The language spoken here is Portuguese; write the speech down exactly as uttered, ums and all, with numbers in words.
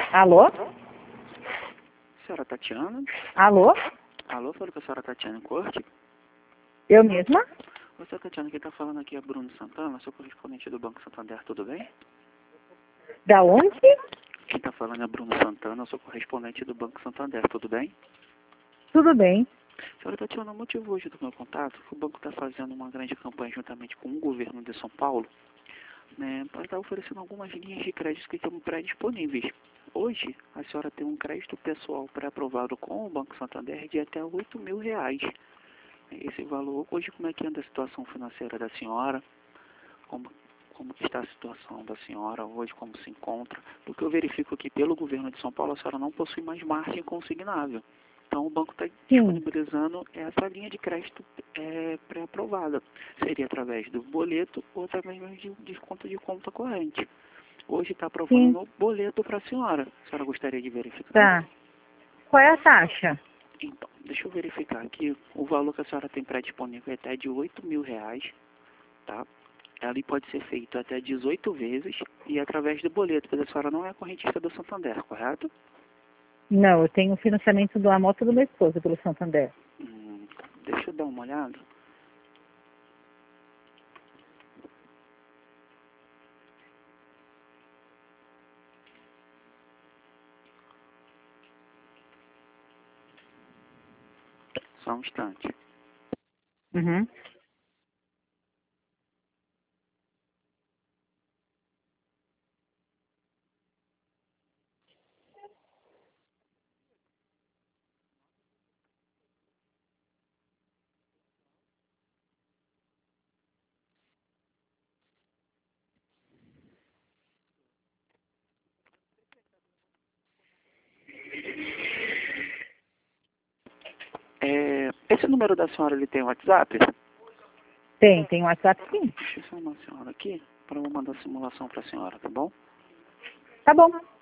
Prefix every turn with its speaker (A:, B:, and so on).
A: Alô?
B: Senhora Tatiana?
A: Alô?
B: Alô, falo com a senhora Tatiana Corte.
A: Eu mesma?
B: Ô, senhora Tatiana, quem está falando aqui é Bruno Santana, sou correspondente do Banco Santander, tudo bem?
A: Da onde?
B: Quem está falando é Bruno Santana, sou correspondente do Banco Santander, tudo bem?
A: Tudo bem.
B: Senhora Tatiana, o motivo hoje do meu contato é que o banco está fazendo uma grande campanha juntamente com o governo de São Paulo, né, para estar oferecendo algumas linhas de crédito que estão pré-disponíveis. Hoje, a senhora tem um crédito pessoal pré-aprovado com o Banco Santander de até oito mil reais. Esse valor, hoje como é que anda a situação financeira da senhora? Como, como que está a situação da senhora hoje, como se encontra? Porque eu verifico que pelo governo de São Paulo a senhora não possui mais margem consignável. Então o banco está
A: Sim.
B: disponibilizando essa linha de crédito é, pré-aprovada. Seria através do boleto ou através de desconto de conta corrente. Hoje está aprovando
A: Sim.
B: no boleto para a senhora. A senhora gostaria de verificar?
A: Tá. Qual é a taxa?
B: Então, deixa eu verificar aqui. O valor que a senhora tem pré-disponível é até de oito mil reais, tá? Ali pode ser feito até dezoito vezes e através do boleto, porque a senhora não é correntista do Santander, correto?
A: Não, eu tenho o financiamento da moto do meu esposo pelo Santander.
B: Hum, deixa eu dar uma olhada. Só um instante.
A: Uhum.
B: É, esse número da senhora, ele tem WhatsApp?
A: Tem, tem um WhatsApp sim.
B: Deixa eu chamar a senhora aqui para eu mandar a simulação para a senhora, tá bom?
A: Tá bom.